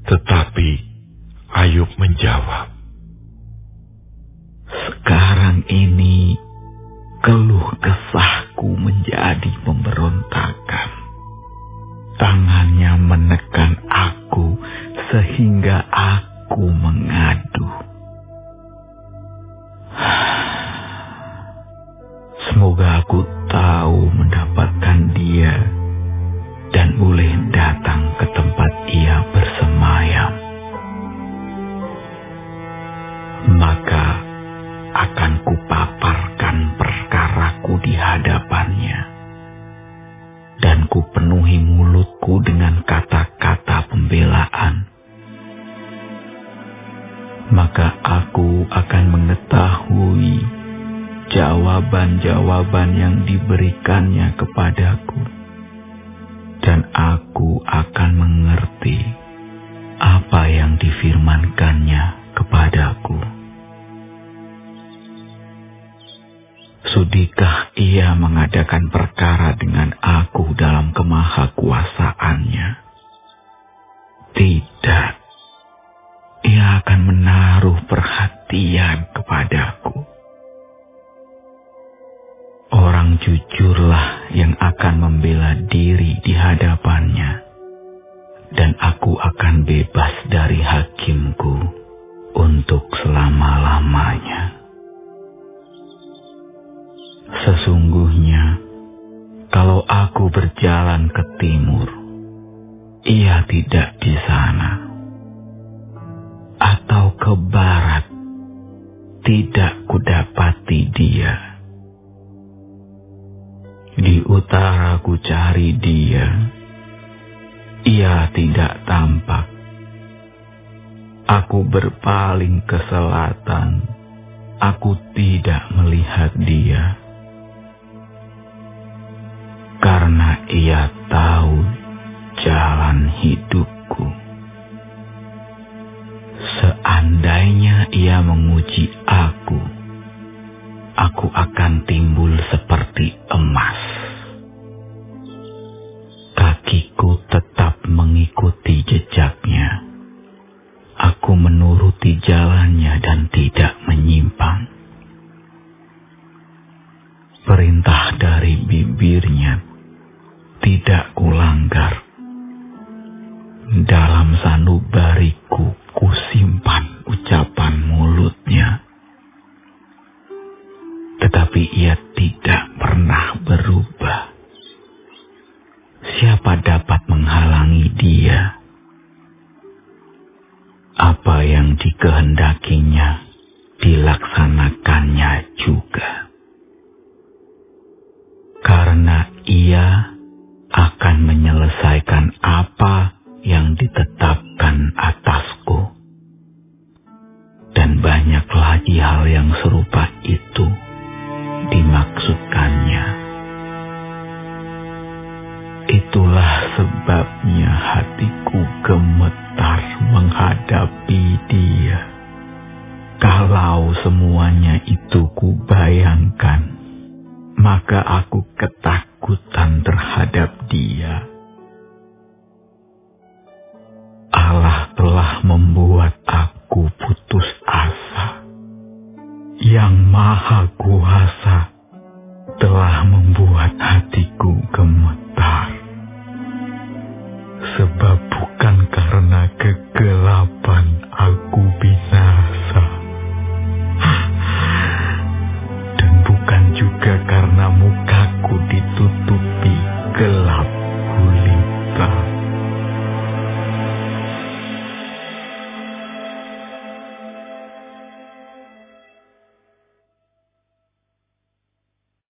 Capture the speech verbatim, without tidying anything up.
Tetapi Ayub menjawab, sekarang ini keluh kesahku menjadi pemberontakan. Tangannya menekan aku sehingga aku mengadu. Semoga aku tahu mendapatkan dia dan boleh datang ke tempat ia bersemayam. Maka akan kupaparkan perkaraku di hadapannya, dan kupenuhi mulutku dengan kata-kata pembelaan. Maka aku akan mengetahui jawaban-jawaban yang diberikannya kepadaku, dan aku akan mengerti apa yang difirmankannya kepadaku. Sudikah ia mengadakan perkara dengan aku dalam kemahakuasaannya? Tidak. Ia akan menaruh perhatian kepadaku. Orang jujurlah yang akan membela diri di hadapannya, dan aku akan bebas dari hakimku untuk selama-lamanya. Sesungguhnya, kalau aku berjalan ke timur, ia tidak di sana, atau ke barat, tidak kudapati dia. Di utara ku cari dia, ia tidak tampak. Aku berpaling ke selatan, aku tidak melihat dia. Karena ia tahu jalan hidupku. Seandainya ia menguji aku, aku akan timbul seperti emas. Kakiku tetap mengikuti jejaknya. Aku menuruti jalannya dan tidak menyimpang. Perintah dari bibirnya tidak kulanggar. Dalam sanubariku kusimpan ucapan mulutnya. Tetapi ia tidak pernah berubah. Siapa dapat menghalangi dia? Apa yang dikehendakinya dilaksanakannya juga. Karena ia akan menyelesaikan apa yang ditetapkan atasku. Dan banyak lagi hal yang serupa itu dimaksudkannya. Itulah sebabnya hatiku gemetar menghadapi dia. Kalau semuanya itu kubayangkan, maka aku ketakutan terhadap dia. Allah telah membuat aku putus asa. Yang Maha Kuasa telah membuat hatiku gemetar.